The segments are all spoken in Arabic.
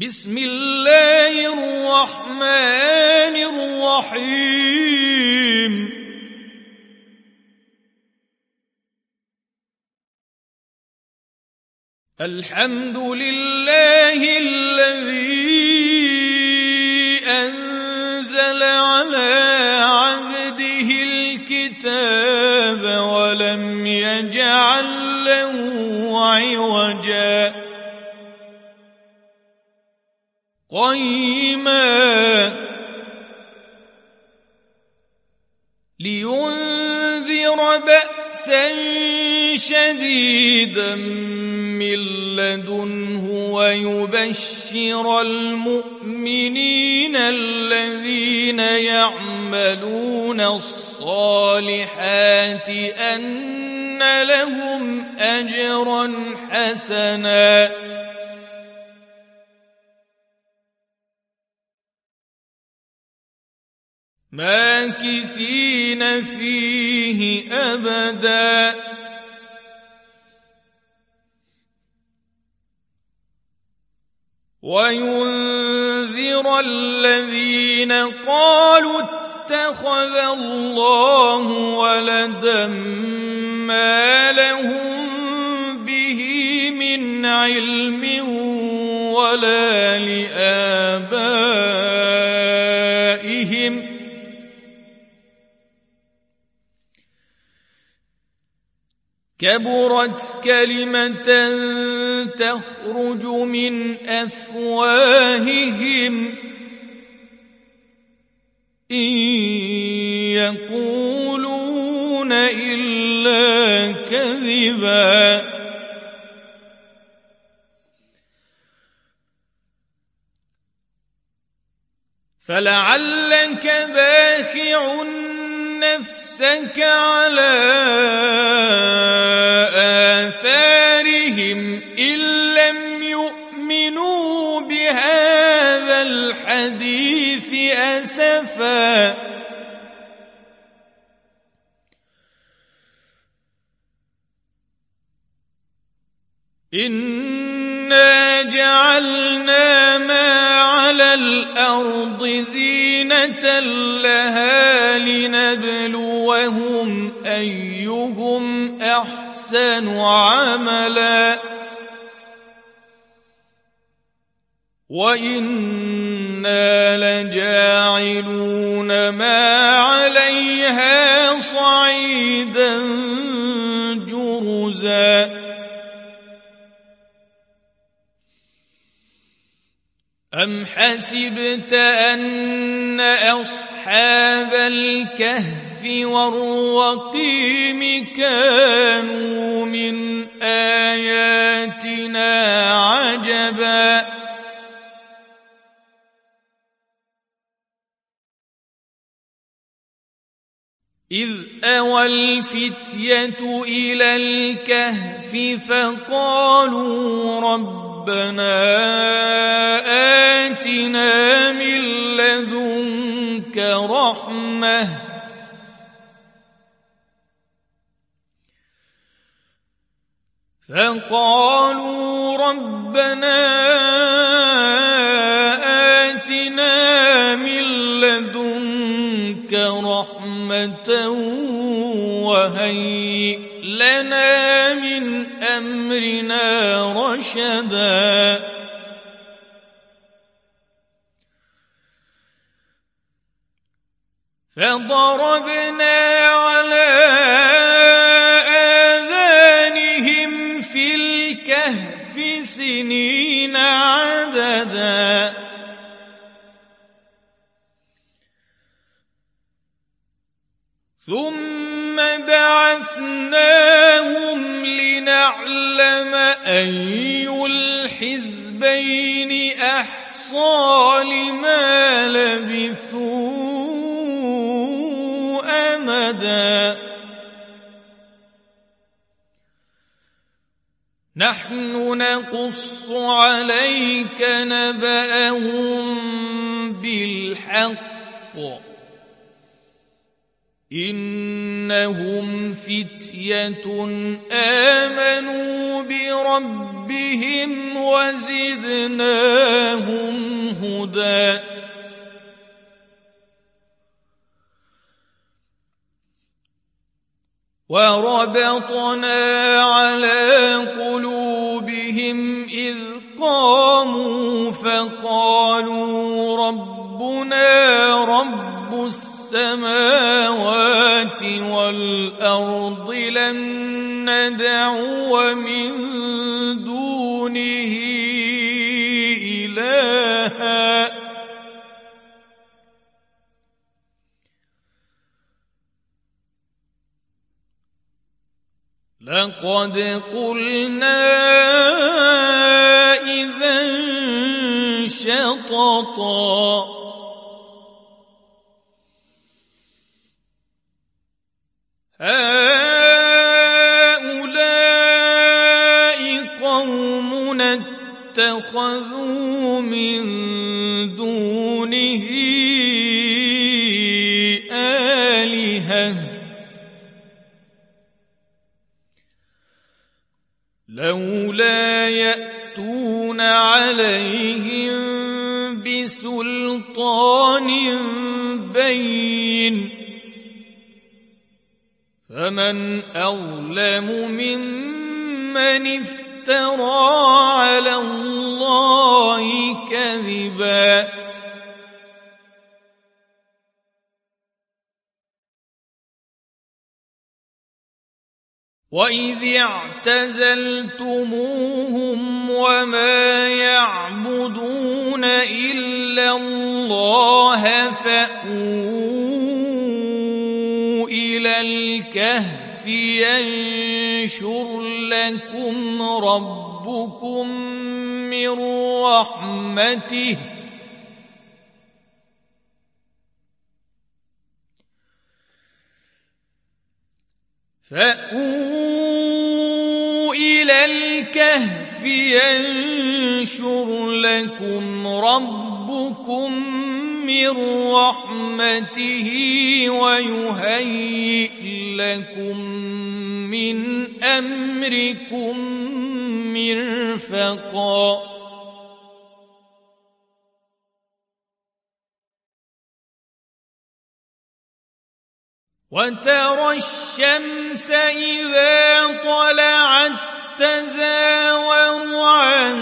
بسم الله الرحمن الرحيم الحمد لله الذي أنزل على عبده الكتاب ولم يجعل له عوجا قيما لينذر بأسا شديدا من لدنه ويبشر المؤمنين الذين يعملون الصالحات أن لهم أجرا حسنا ماكثين فيه أبدا وينذر الذين قالوا اتخذ الله ولدا ما لهم به من علم ولا لآبائهم كبرت كلمة تخرج من أفواههم إن يقولون إلا كذبا فلعلك باخع نفسك على آثارهم إن لم يؤمنوا بهذا الحديث أسفا إنا جعلنا ما على الأرض زينة لها لنبلوهم أيهم أحسن عملا وإنا لجاعلون ما عليها صعيدا جرزا أم حسبت أن أصحاب الكهف والرقيم كانوا من آياتنا عجبا إذ أوى الفتية إلى الكهف فقالوا ربنا آتنا من لدنك رحمة وهيئ لنا من أمرنا رشدا فضربنا على آذانهم في الكهف سنين عددا ثم بعثناهم لنعلم أي الحزبين أحصى لما لبثوا أمدا نحن نقص عليك نبأهم بالحق إنهم فتية آمنوا بربهم ربهم وزدناهم هدى وربطنا على قلوبهم إذ قاموا فقالوا ربنا رب السماوات والأرض لن ندعو من دونه إلها لقد قلنا إذا شططا هؤلاء قومنا اتخذوا من دونه آلهة لولا يأتون عليهم بسلطان بين فمن أظلم ممن افترى على الله كذبا وإذ اعتزلتموهم وما يعبدون إلا الله فأووا إلى الكهف ينشر لكم ربكم من رحمته فأووا إلى الكهف ينشر لكم ربكم من رحمته ويهيئ لكم من أمركم مرفقا وترى الشمس إذا طلعت تزاور عن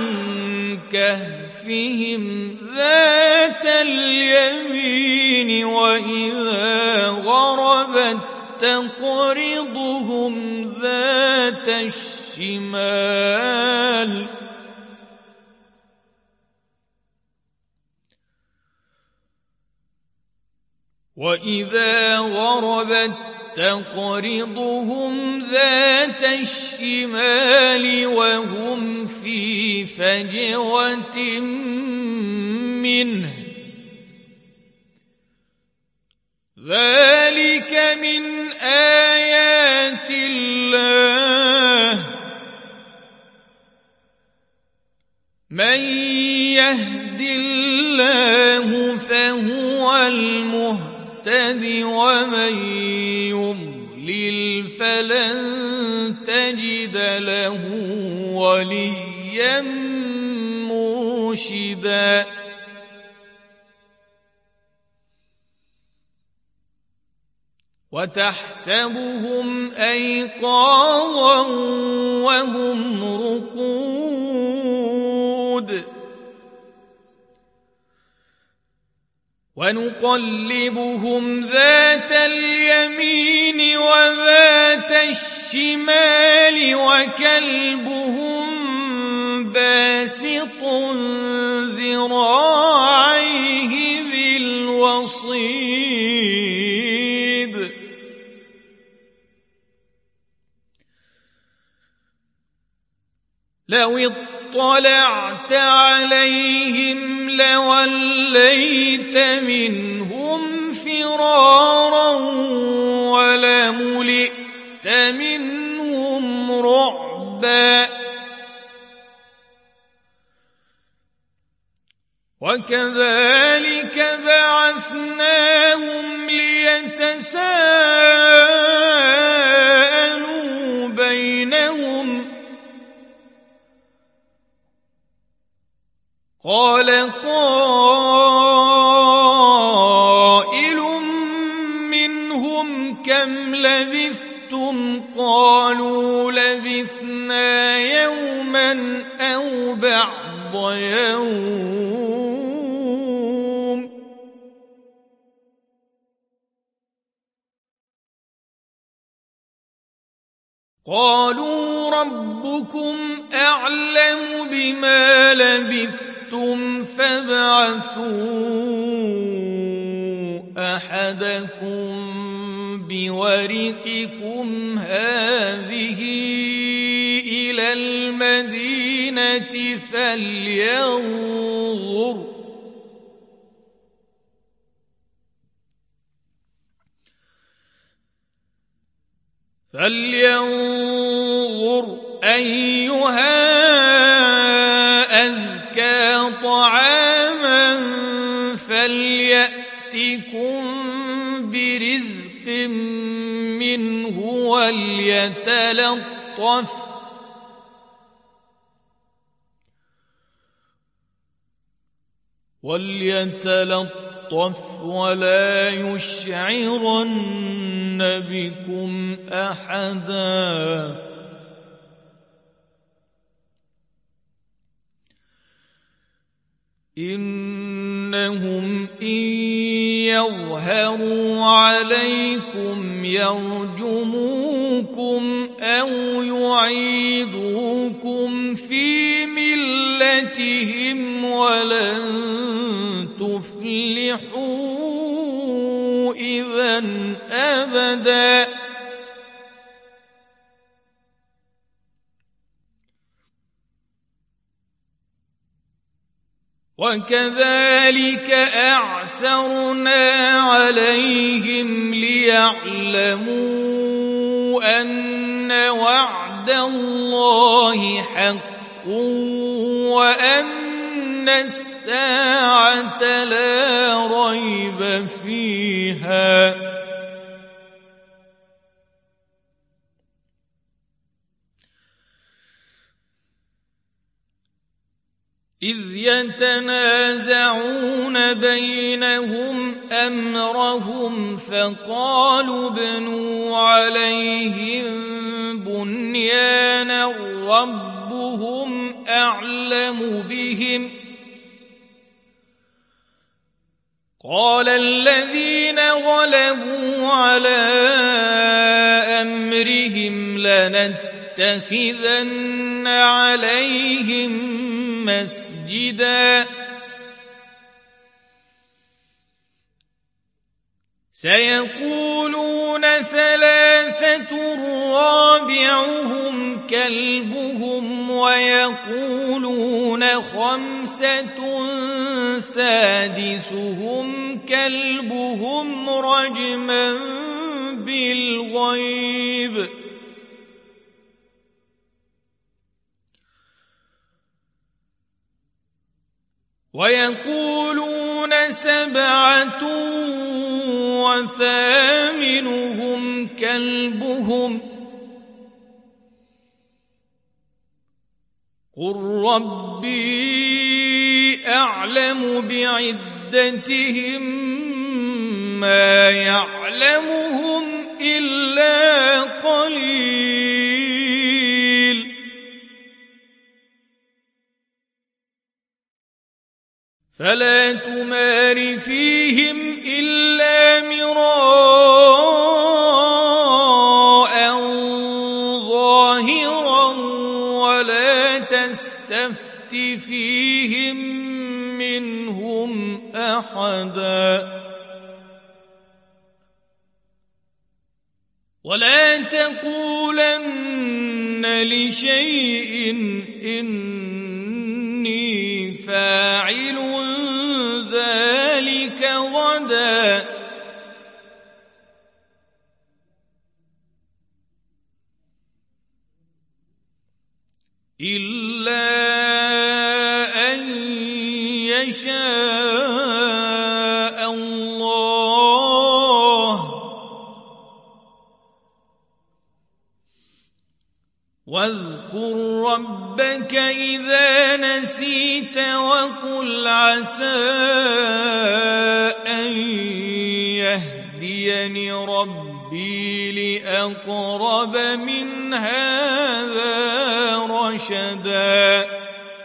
كهفهم ذات اليمين وإذا غربت تقرضهم ذات الشمال وإذا غربت تقرضهم ذات الشمال وهم في فجوة منه ذلك من آيات الله من يهد الله فهو المهتد ومن يضلل فلن تجد له وليا مرشدا وتحسبهم أيقاظا وهم رقود ونقلبهم ذات اليمين وذات الشمال وكلبهم باسط ذراعيه بالوصيد لو اطلعت عليهم لوليت منهم فرارا ولملئت منهم رعبا وكذلك بعثناهم ليتساءلوا بينهم قال قائل منهم كم لبثتم قالوا لبثنا يوما أو بعض يوم قالوا ربكم أعلم بما لبثتم فابعثوا أحدكم بورقكم هذه إلى المدينة فلينظر أيها أزكى طعاما فليأتكم برزق منه وليتلطف ولا يشعرن بكم أحدا إنهم إن يظهروا عليكم يرجموكم أو يعيدوكم في ملتهم ولن تفلحوا إذن أبدا وكذلك أعثرنا عليهم ليعلموا أن وعد الله حق وأن الساعة لا ريب فيها إذ يتنازعون بينهم أمرهم فقالوا ابنوا عليهم بنيانا ربهم أعلم بهم قال الذين غلبوا على أمرهم لنتخذن عليهم مسجدا سيقولون ثلاثة رابعهم كلبهم ويقولون خمسة سادسهم كلبهم رجما بالغيب ويقولون سبعة وثامنهم كلبهم قل ربي أعلم بعدتهم ما يعلمهم إلا قليل فلا تمار فيهم إلا مراء ظاهرا ولا تستفت فيهم منهم أحدا ولا تقولن لشيء إني فاعل ذلك غدا إلا أن يشاء الله واذكر ربك ربك إذا نسيت وقل عسى أن يهديني ربي لأقرب من هذا رشدا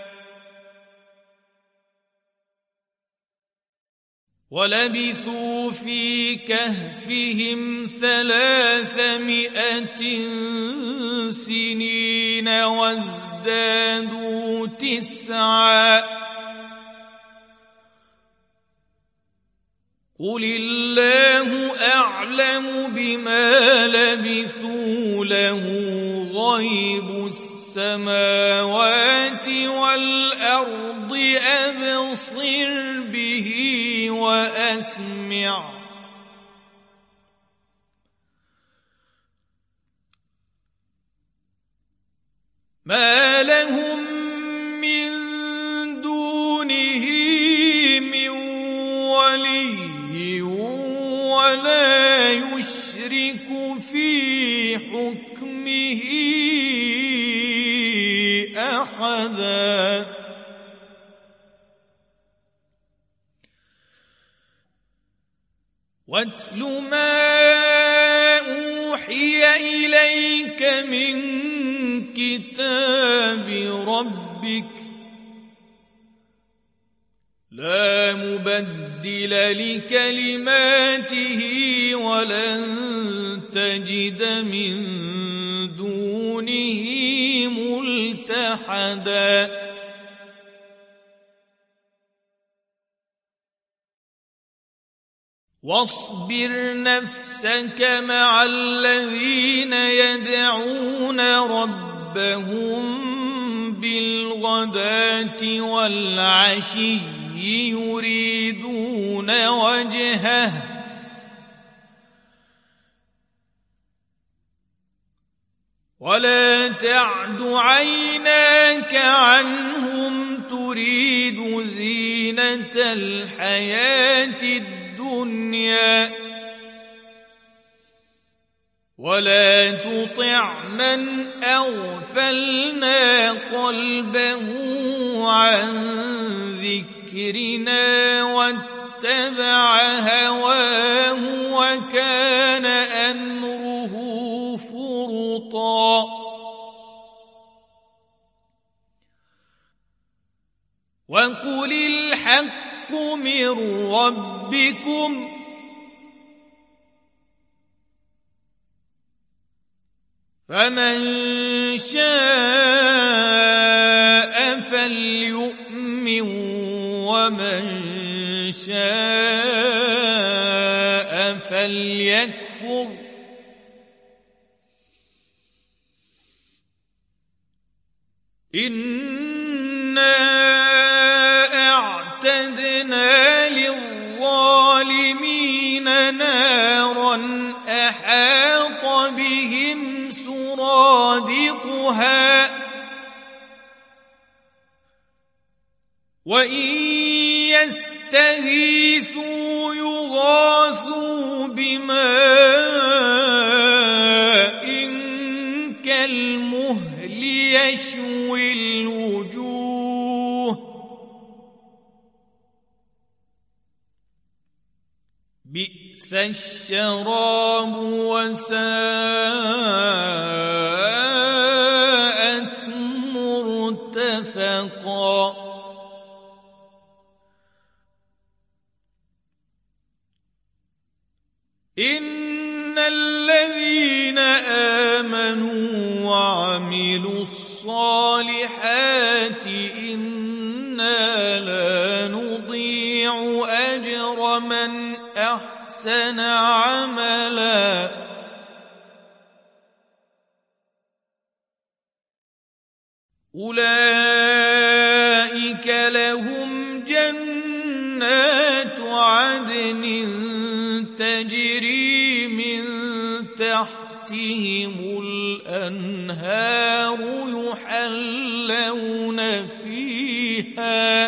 ولبثوا في كهفهم 300 سنين وازدادوا 9 قل الله أعلم بما لبثوا له غيب السماوات والأرض أبصر به وأسمع ما لهم من دونه من ولي ولا يشرك في حكمه أحدا واتل ما أوحي إليك من كتاب ربك لا مبدل لكلماته ولن تجد من دونه ملتحدا واصبر نفسك مع الذين يدعون ربهم بالغداة والعشي يريدون وجهه ولا تعد عيناك عنهم تريد زينة الحياة الدنيا ولا تطع من أغفلنا قلبه عن ذكرنا واتبع هواه وكان أمره فرطا وقل الحق من ربكم فمن شاء فليؤمن ومن شاء فليكفر إنا أعتدنا للظالمين نارا أحاط بهم سرادقها وإن يستغيثوا يغاثوا بماء كالمهل يشوي الوجوه بئس الشراب وساءت مرتفقا إن الذين آمنوا وعملوا الصالحات إنا لا نضيع أجر من أحسن عملا أولئك لهم جنات عدن تجري من تحتهم الأنهار يحلون فيها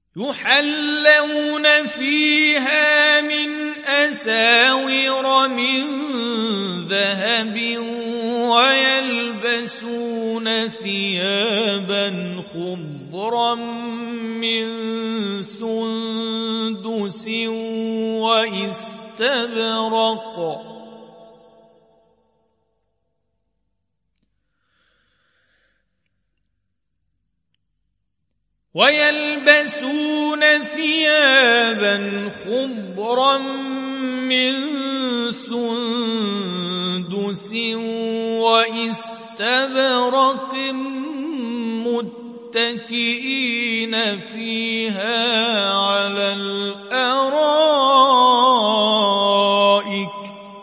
يحلون فيها من أساور من ذهب ويلبسون ثيابا خضرا من سندس واستبرق واستبرق متكئين فيها على الأرائك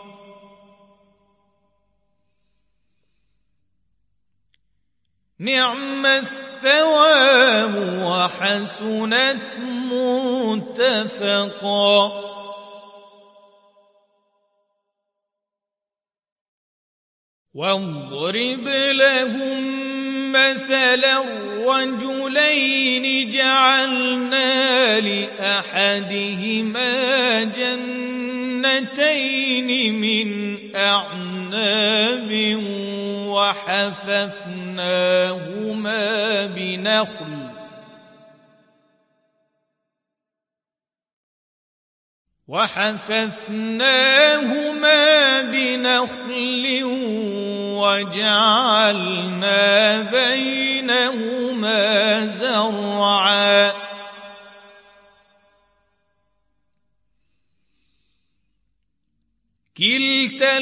نعم الثواب وحسنت مرتفقا. واضرب لهم مثلا رجلين جعلنا لأحدهما جنتين من أعناب وحففناهما بنخل وجعلنا بينهما زرعا كلتا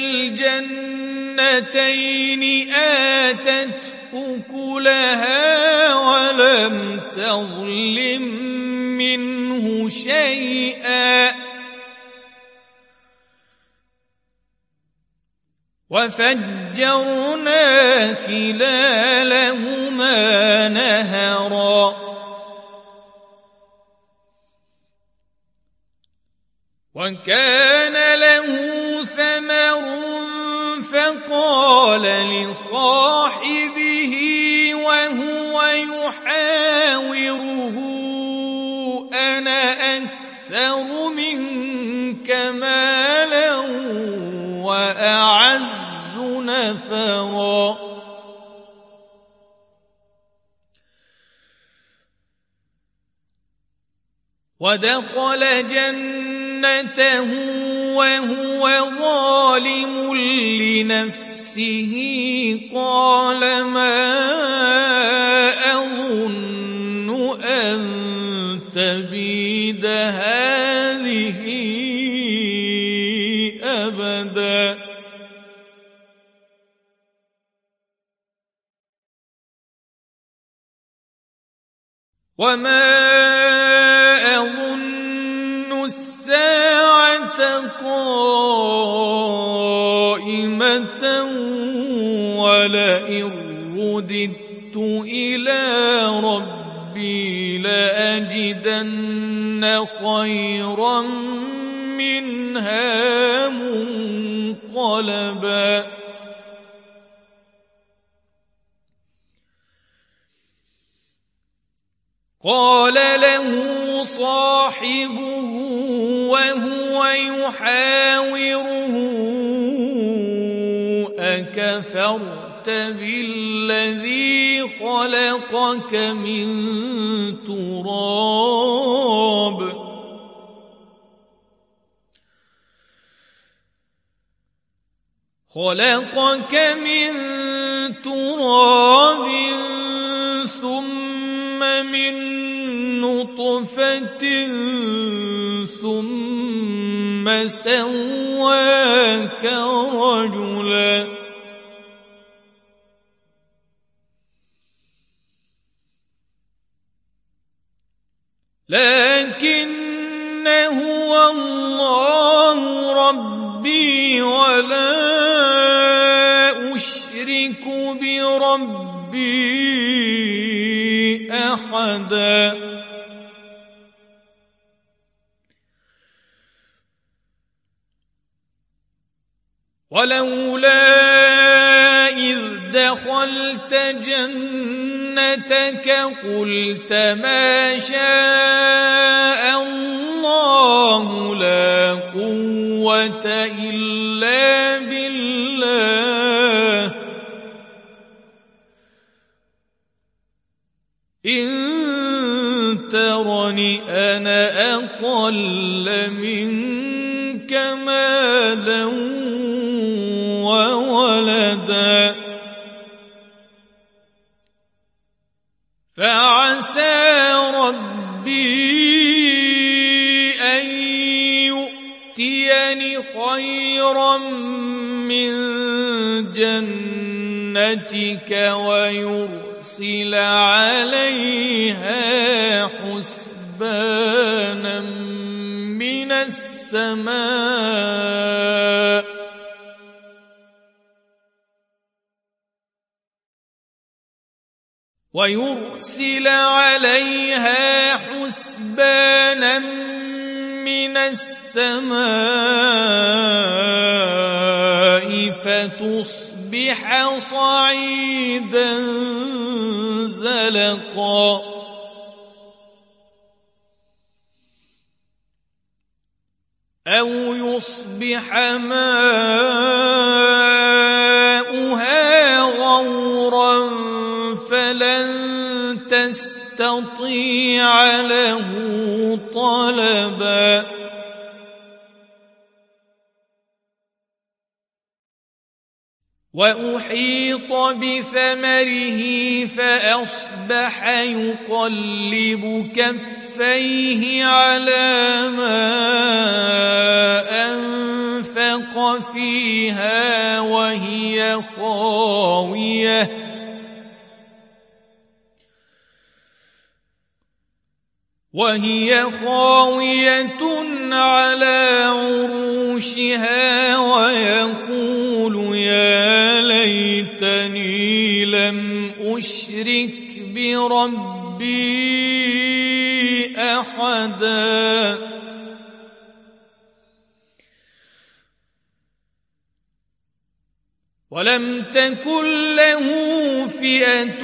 الجنتين آتت أكلها ولم تظلم منه شيئا وفجرنا خلالهما نهرا وكان له ثمر فقال لصاحبه وهو يحاوره أنا أكثر منك مالا وأعز نفرا ودخل جنته وهو ظالم لنفسه قال ما أظن أن تبيد هذه أبدا وما أظن الساعة قائمة ولئن رددت إلى ربي لأجدن خيرا منها منقلبا قال له صاحبه وهو يحاوره أكفرت بالذي خلقك من تراب ثم من نطفة ثم سواك رجلا لكن هو الله ربي ولا أشرك بربي أحدا ولولا إذ دخل دخلت جنتك قلت ما شاء الله لا قوة إلا بالله إن ترني أنا أقل منك مالا وولدا فعسى ربي أن يؤتيني خيرا من جنتك ويرسل عليها حسبانا من السماء فتصبح صعيدا زلقا أو يصبح ماؤها غورا فلن تستطيع له طلبا وأحيط بثمره فأصبح يقلب كفيه على ما أنفق فيها وهي خاوية على عروشها ويقول يا ليتني لم أشرك بربي أحدا ولم تكن له فئة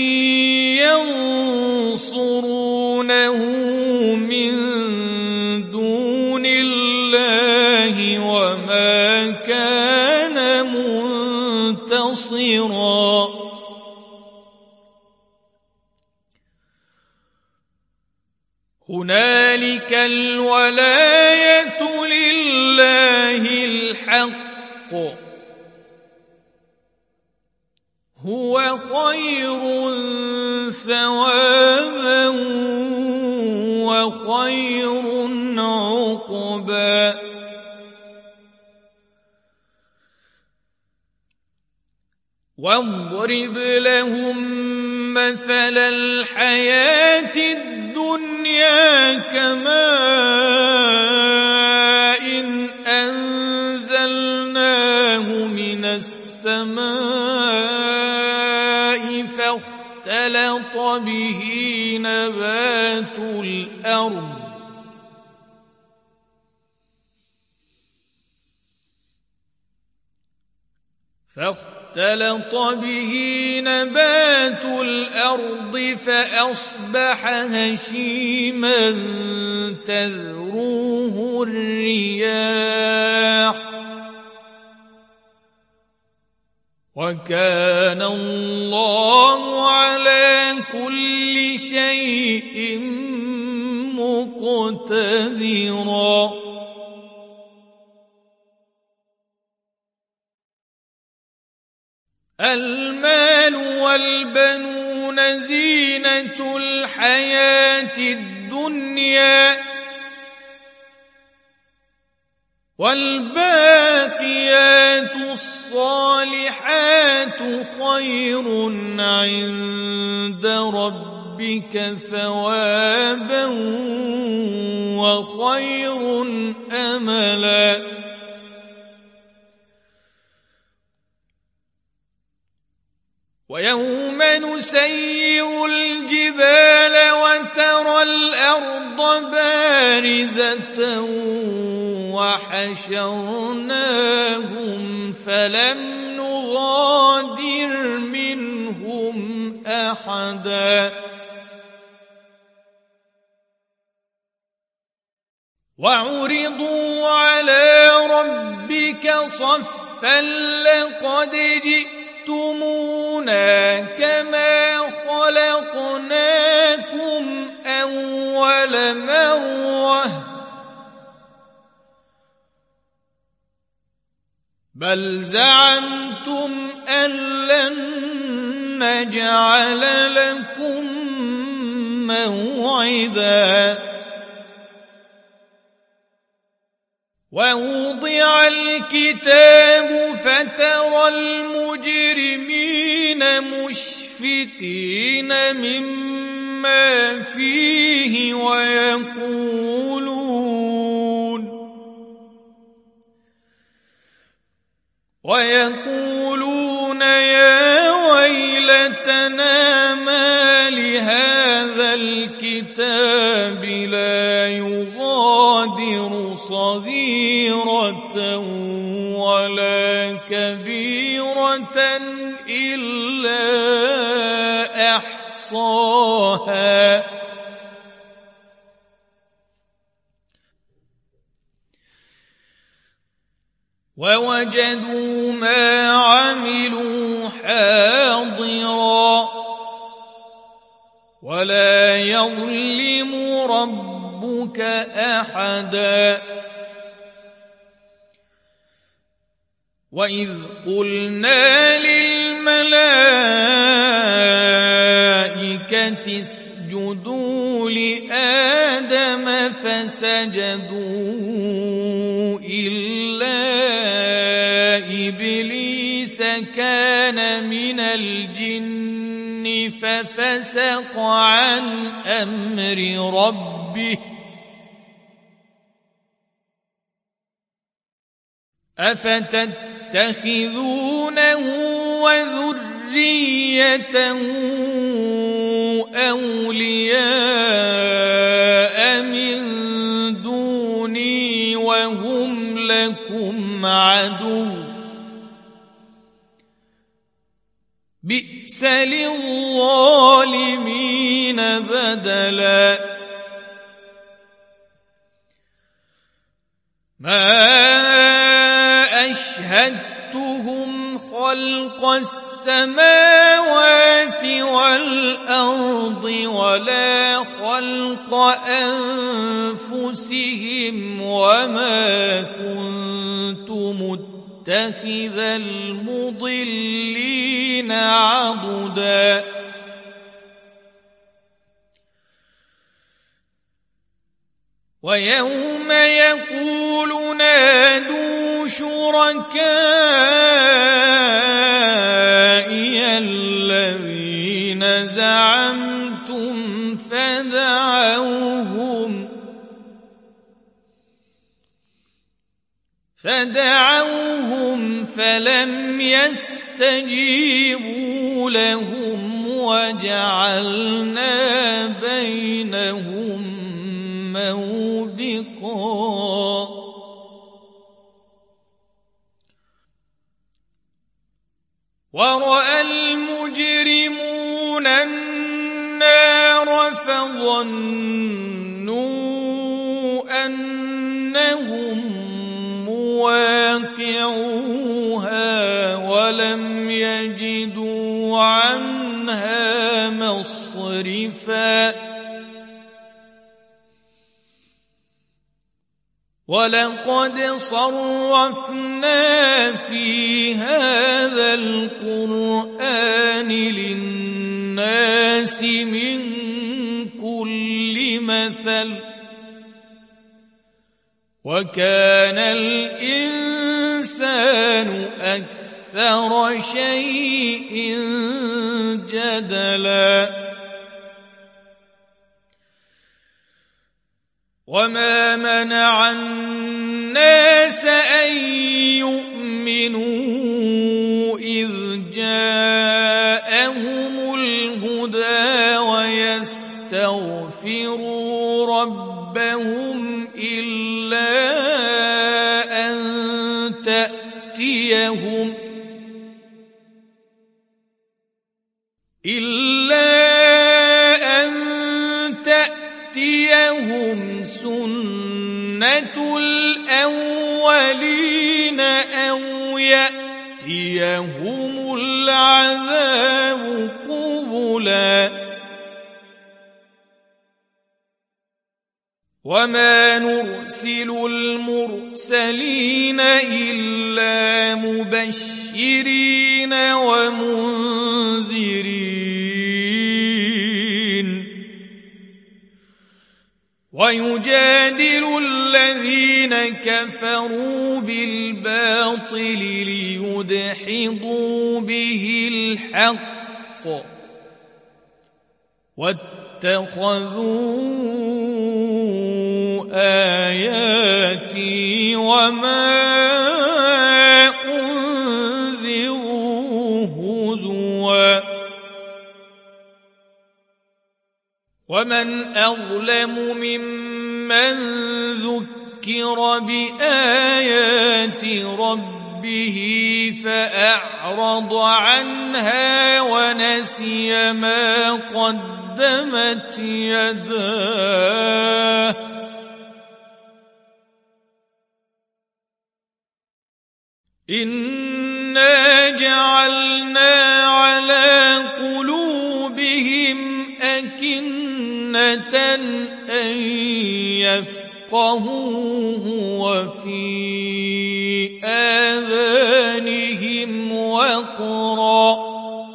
ينصرونه من دون الله وما كان منتصرا هنالك الولاية لله الحق هو خير ثوابا وخير عقبا واضرب لهم مثل الحياة الدنيا كماء أنزلناه من السماء فاختلط به نبات الأرض فأصبح هشيما تذروه الرياح وكان الله على كل شيء مقتدرا المال والبنون زينة الحياة الدنيا والباقيات الصالحات خير عند ربك ثوابا وخير أملا ويوم نسير الجبال وترى الأرض بارزة وحشرناهم فلم نغادر منهم أحدا وعرضوا على ربك صفا لقد جئتمونا كما خلقناكم أول مرة بل زعمتم أن لن نجعل لكم موعدا ووضع الكتاب فترى المجرمين مشفقين مما فيه ويقولون يا ويلتنا ما لهذا الكتاب لا يغادر صغيرة ولا كبيرة إلا أحصاها ووجدوا ما عملوا حاضرا ولا يظلم ربك أحدا وإذ قلنا للملائكة اسجدوا لآدم فسجدوا إلا إبليس كان من الجن ففسق عن أمر ربه أفتتخذونه وذريته أولياء من دوني وهم لكم عدو بئس للظالمين بدلا ما أشهدتهم خلق السماوات والأرض ولا خلق أنفسهم وما كنت متخذ المضلين عضدا ويوم يقول نادوا شركائي الذين زعمتم فدعوهم فلم يستجيبوا لهم وجعلنا بينهم موبقا ورأى المجرمون النار فظنوا أنهم مواقعوها ولم يجدوا عنها مصرفا ولقد صرفنا في هذا القرآن للناس من كل مثل وكان الإنسان أكثر شيء جدلا وما منع الناس أن يؤمنوا إذ جاءهم الهدى ويستغفروا ربهم إلا أن إلا أن تأتيهم سنة الأولين أو يأتيهم العذاب قبلا وما نرسل المرسلين إلا مبشرين ومنذرين ويجادل الذين كفروا بالباطل ليدحضوا به الحق واتخذوا آياتي وما أنذروا هزوا ومن أظلم ممن ذكر بآيات ربه فأعرض عنها ونسي ما قدمت يداه إنا جعلنا على قلوبهم أكنة أن يفقهوه وفي آذانهم وقرا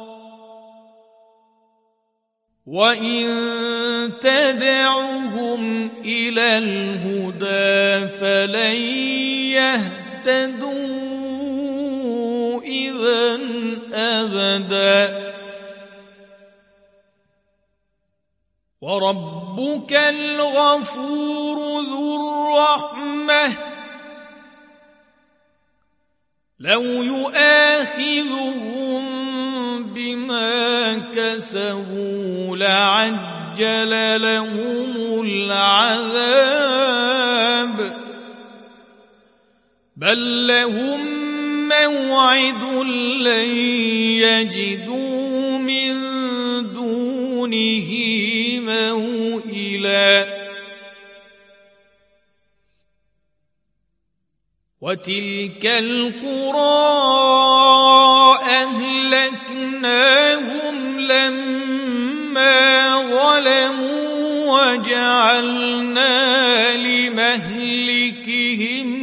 وإن تدعهم إلى الهدى فلن يهتدوا إذا أبدا وربك الغفور ذو الرحمة لو يؤاخذهم بما كسبوا لعجل لهم العذاب بل لهم موعد لن يجدوا من دونه موئلا وتلك القرى أهلكناهم لما ظلموا وجعلنا لمهلكهم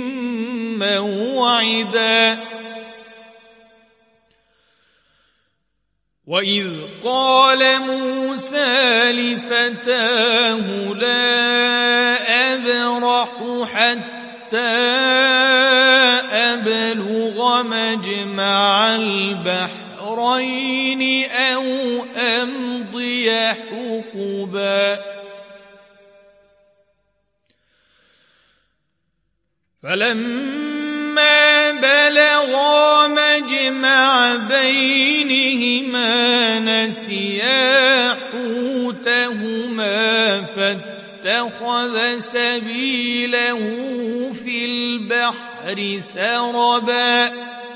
موعدا وإذ قال موسى لفتاه لا أبرح حتى أبلغ مجمع البحرين أو أمضي حقبا فلما بلغا مجمع بينهما نسيا حوتهما فاتخذ سبيله في البحر سربا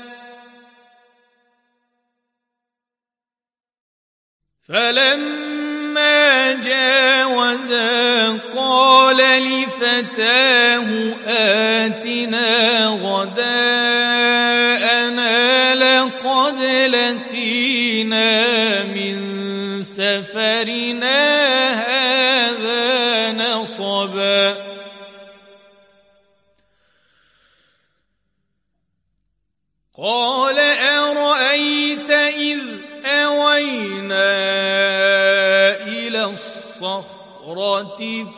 فلما جاوزا قال لفتاه آتنا غداءنا لقد لقينا من سفرنا هذا نصبا قال أرأيت إذ أوينا إلى الصخرة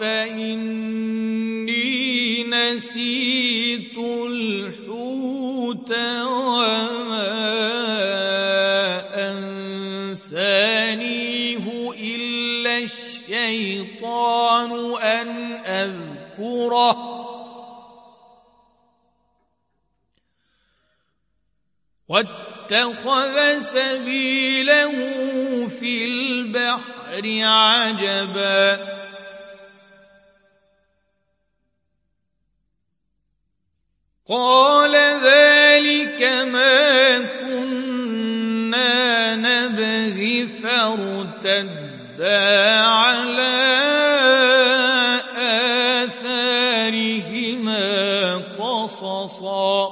فإني نسيت الحوت وما أنسانيه إلا الشيطان أن أذكره واتخذ سبيله في البحر عجبا قال ذلك ما كنا نبغي فارتدا على آثارهما قصصا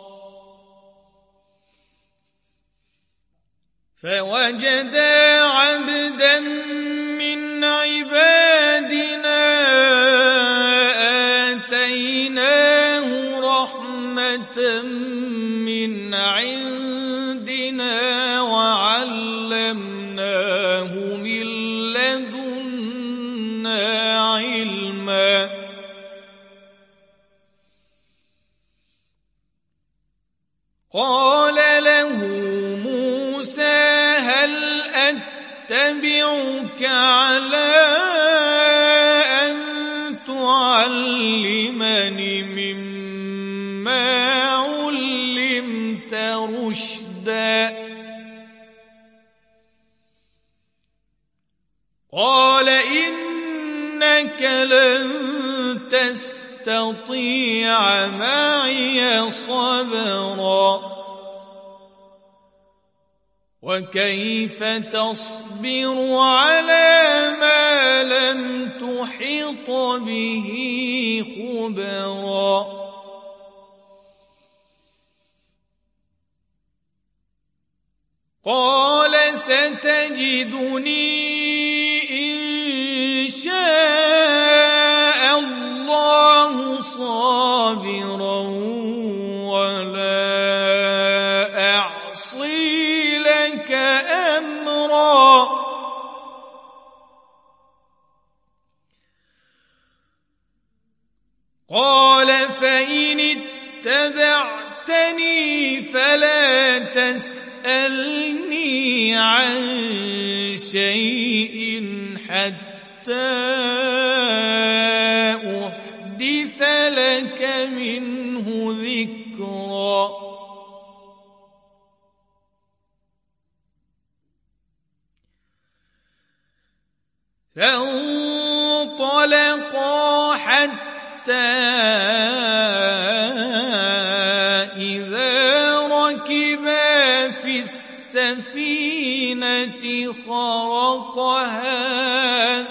فوجدا عبدا من عبادنا آتيناه رحمة من عندنا وعلمناه من لدنا علما قال له موسى هل أتبعك على أن تعلمني مما علمت رشدا قال إنك لن تستطيع معي صبرا وكيف تصبر على ما لم تحط به خبرا قال ستجدني إن شاء الله صابرا ولا أعصي لك أمرا قال فإن اتبعتني فلا تسألني عن شيء حتى أحدث لك منه ذكرا فانطلقا حتى إذا ركبا في السفينة خرقها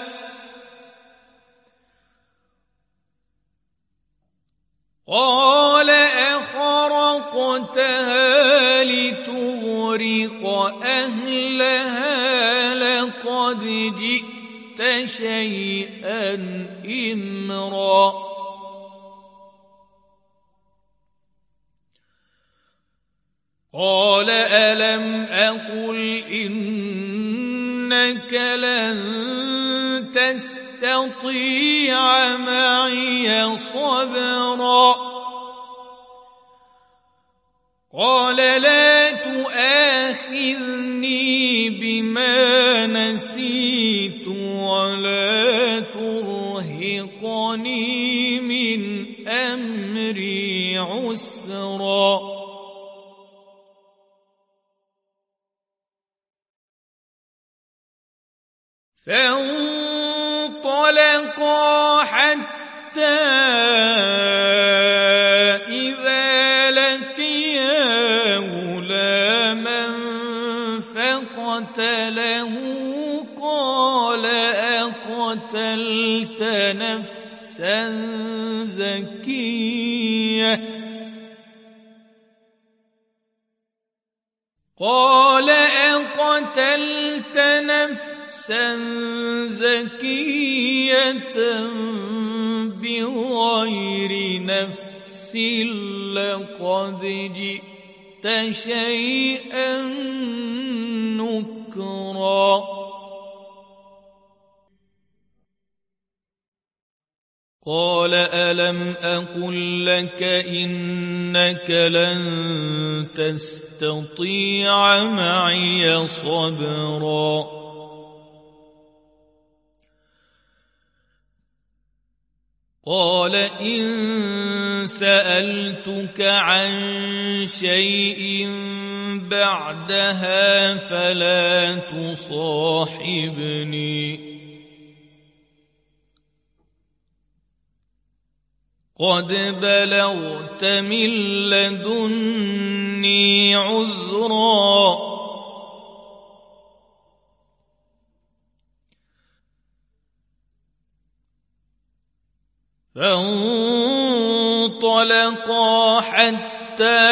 قال أخرقتها لتغرق أهلها لقد جئت شيئا إمرا قال ألم أقل إنك لن تستطيع معي صبرا قال لا تؤاخذني بما نسيت ولا ترهقني من أمري عسرا فانطلقا حتى إذا لقيا غلاما فقتله قال أقتلت نفسا زكية قال أقتلت نفسا زكية بغير نفس لقد جئت شيئا نكرا قال ألم أقل لك إنك لن تستطيع معي صبرا قال إن سألتك عن شيء بعدها فلا تصاحبني قد بلغت من لدني عذرا فانطلقا حتى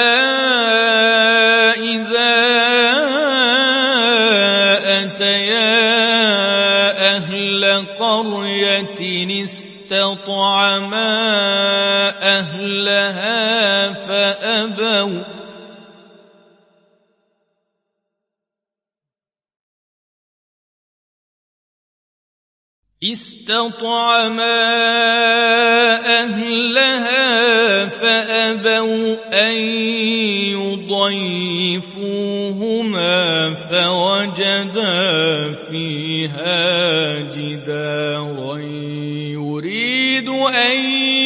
إذا أتيا أهل قرية استطعما أهلها فأبوا أن يضيفوهما فوجدا فيها جدارا يريد أن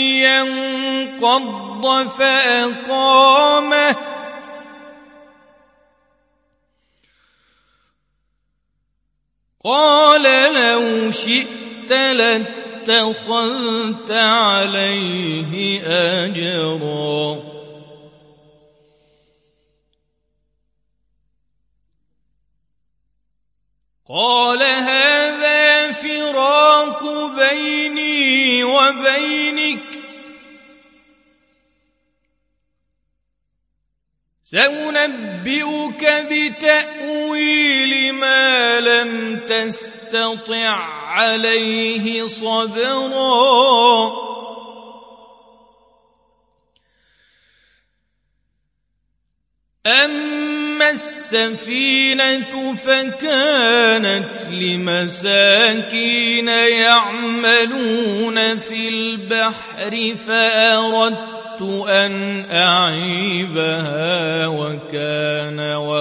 ينقض فأقامه قال لو شئت لاتخذت عليه أجرا قال هذا فراق بيني وبينك سأنبئك بتأويل ما لم تستطع عليه صبرا أما السفينة فكانت لمساكين يعملون في البحر فأردت أن أعيبها وكان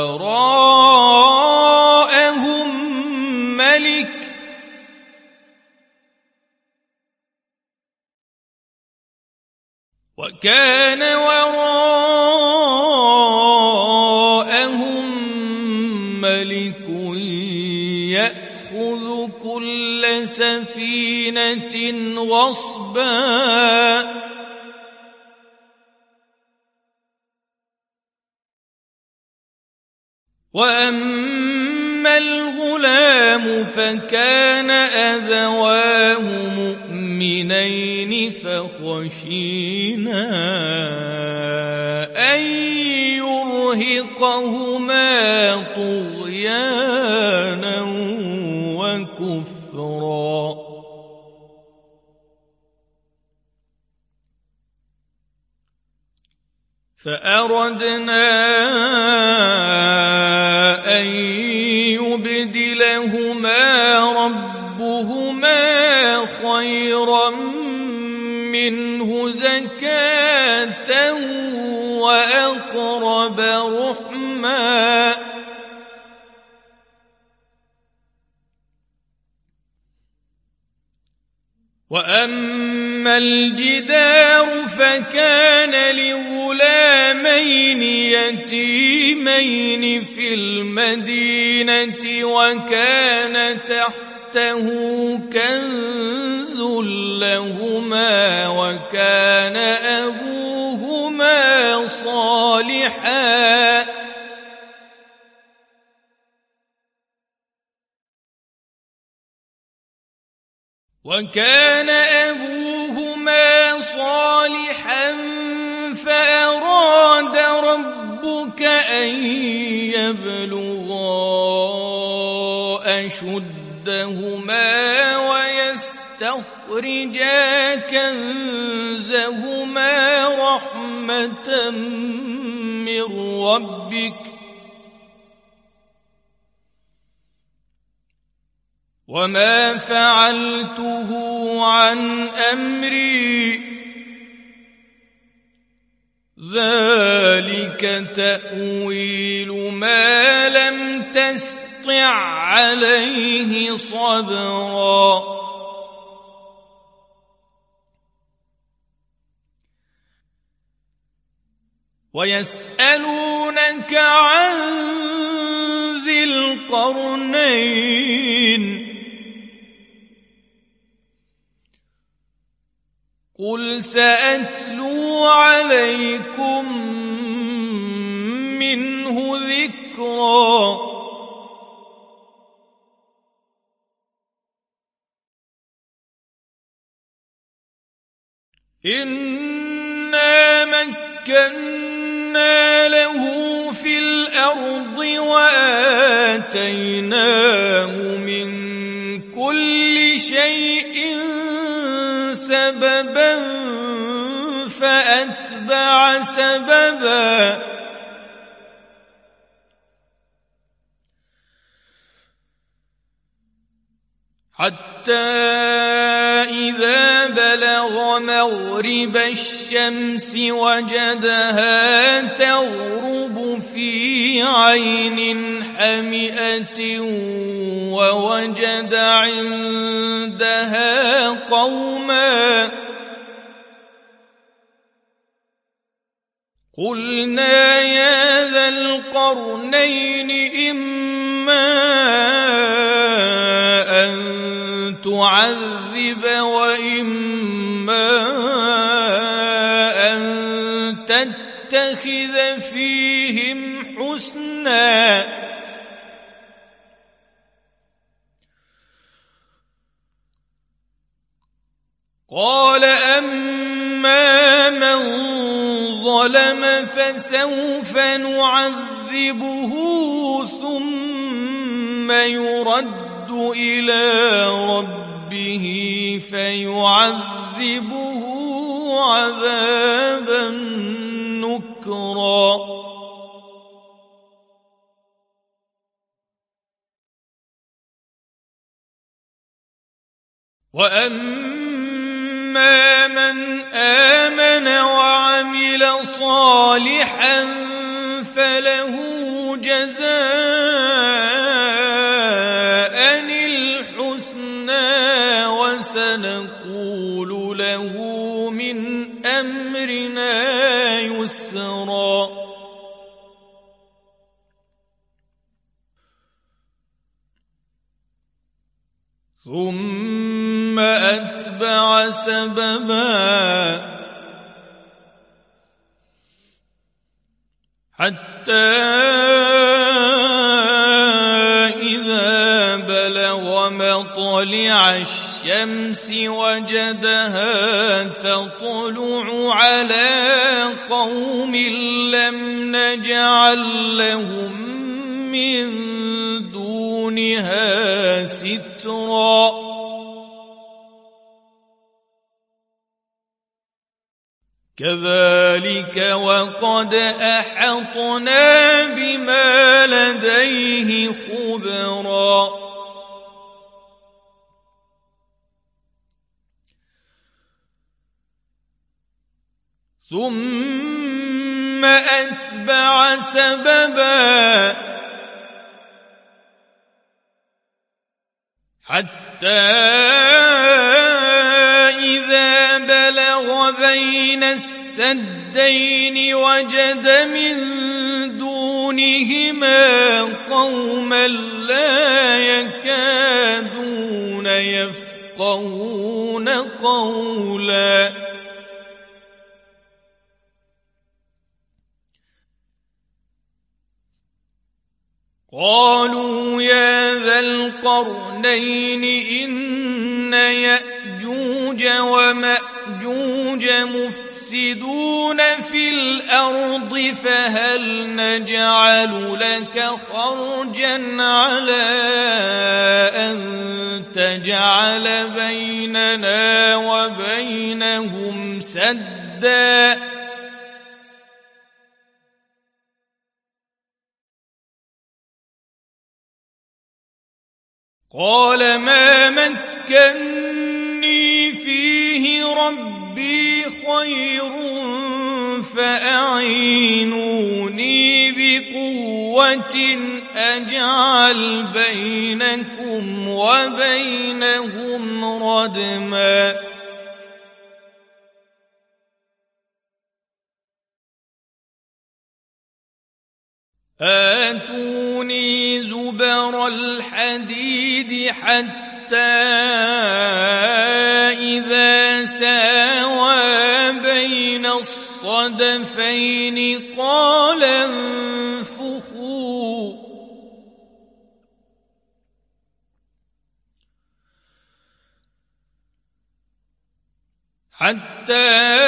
وراءهم ملك يأخذ كل سفينة غصبا وأما الغلام فكان أبواه مؤمنين فخشينا أن يرهقهما طغيانا وكفرا فأردنا أن يبدلهما ربهما خيرا منه زكاة وأقرب رحما وأما الجدار فكان لغلامين يتيمين في المدينة وكان تحته كنز لهما وكان أبوهما صالحا فأراد ربك أن يبلغا أشدهما ويستخرجا كنزهما رحمة من ربك وما فعلته عن أمري ذلك تأويل ما لم تسطع عليه صبرا ويسألونك عن ذي القرنين قل سأتلو عليكم منه ذكرا إنا مكنا له في الأرض وآتيناه من كل شيء سببا فأتبع سببا حتى إذا بلغ مغرب الشمس وجدها تغرب في عين حمئة ووجد عندها قوما قلنا يا ذا القرنين إما أن تعذب وإما أن تتخذ فيهم حسنا قال أما من ظلم فسوف نعذبه ثم يرد إلى ربه فيعذبه عذابا نكرا وأما من آمن وعمل صالحا فله جزاء الحسنى وسنقول له من أمرنا يسرا ثم أتبع سببا حتى إذا بلغ مطلع الشمس وجدها تطلع على قوم لم نجعل لهم من دونها سترا كذلك وقد أحطنا بما لديه خبرا ثم أتبع سببا حتى إذا بلغ بين السدين وجد من دونهما قوما لا يكادون يفقهون قولا قالوا يا ذا القرنين إن يأجوج ومأجوج مفسدون في الأرض فهل نجعل لك خرجا على أن تجعل بيننا وبينهم سدا قال ما مكني فيه ربي خير فأعينوني بقوة أجعل بينكم وبينهم ردما آتوني زبر الحديد حتى إذا ساوى بين الصدفين قال انفخوا حتى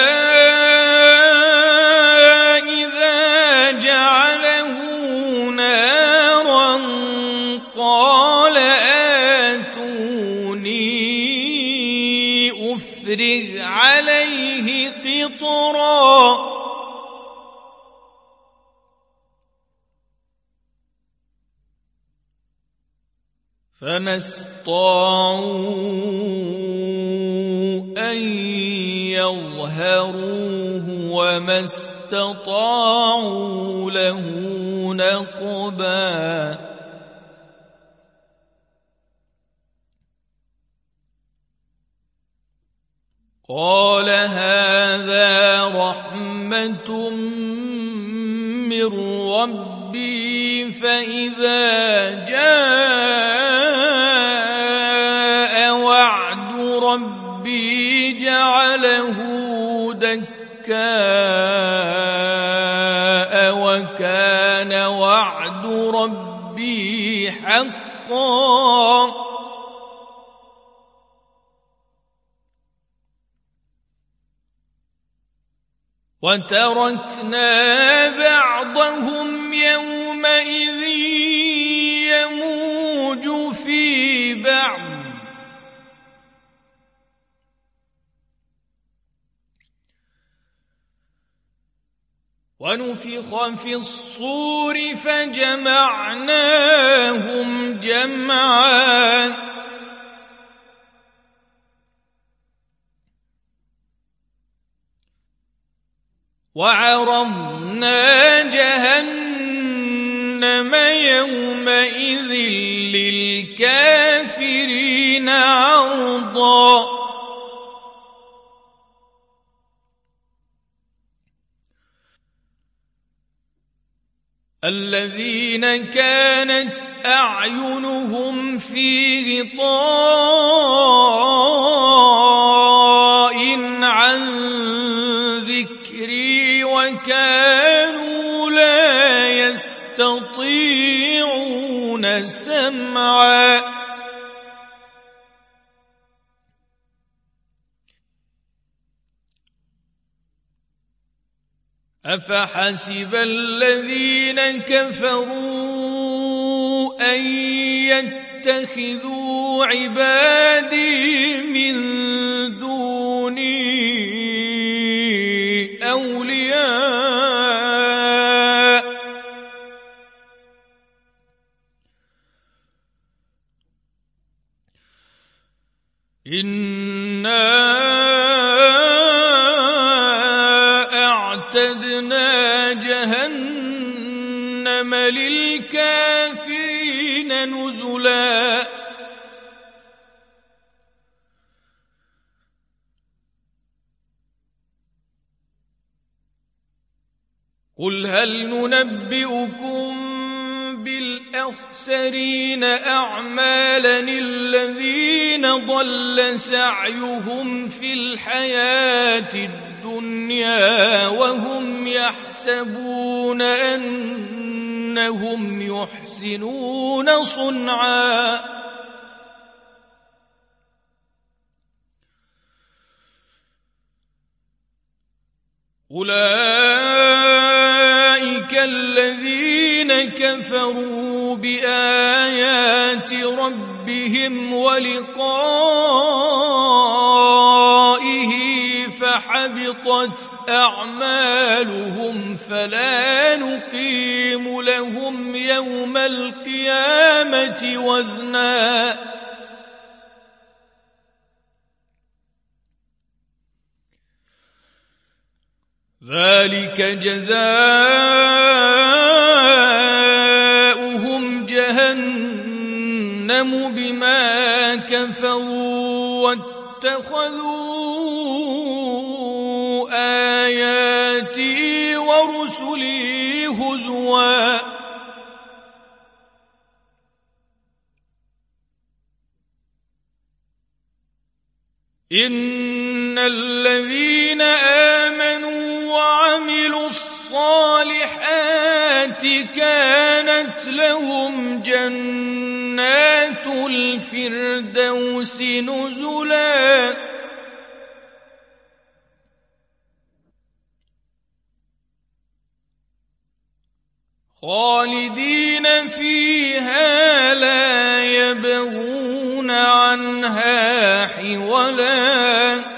إذا جعله نارا قال آتوني أفرغ عليه قطرا فما استطاعوا أن يظهروه وما استطاعوا له نقبا قال هذا رحمة من ربي فإذا جاء وعد ربي جعله دكاء وكان وعد ربي حقا وتركنا بعضهم يومئذ يموج في بعض ونفخ في الصور فجمعناهم جمعا وعرضنا جهنم يومئذ للكافرين عرضا الذين كانت أعينهم في غطاء عن ذكري وكانوا لا يستطيعون سمعا أفحسب الذين كفروا أن يتخذوا عبادي من دوني أولياء إنا أعتدنا جهنم للكافرين نزلا قل هل ننبئكم بالأخسرين أعمالا الذين ضل سعيهم في الحياة الدنيا وهم يحسبون أنهم يحسنون صنعا أولئك الذين كفروا بآيات ربهم ولقائه فحبطت أعمالهم فلا نقيم لهم يوم القيامة وزنا ذلك جزاؤهم جهنم بما كفروا واتخذوا آياتي ورسلي هزوا إن الذين آمنوا وعملوا الصالحات كانت لهم جنات الفردوس نزلا خالدين فيها لا يبغون عنها حولا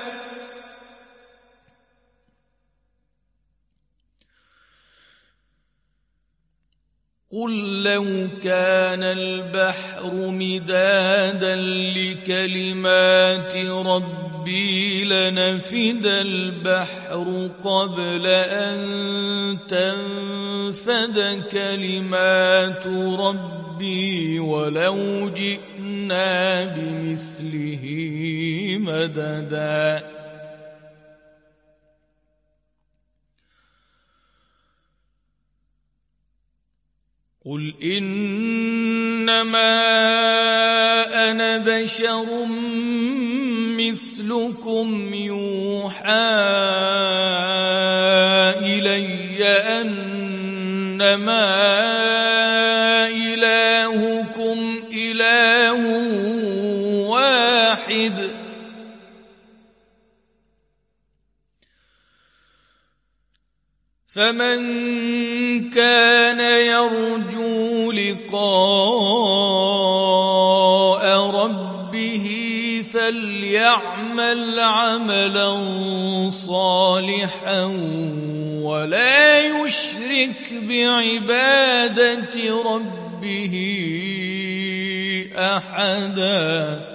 قل لو كان البحر مدادا لكلمات ربي لنفد البحر قبل أن تنفد كلمات ربي ولو جئنا بمثله مددا قل إنما أنا بشر مثلكم يوحى إلي أنما إلهكم إله واحد فمن كان يرجو لقاء ربه فليعمل عملا صالحا ولا يشرك بعبادة ربه أحدا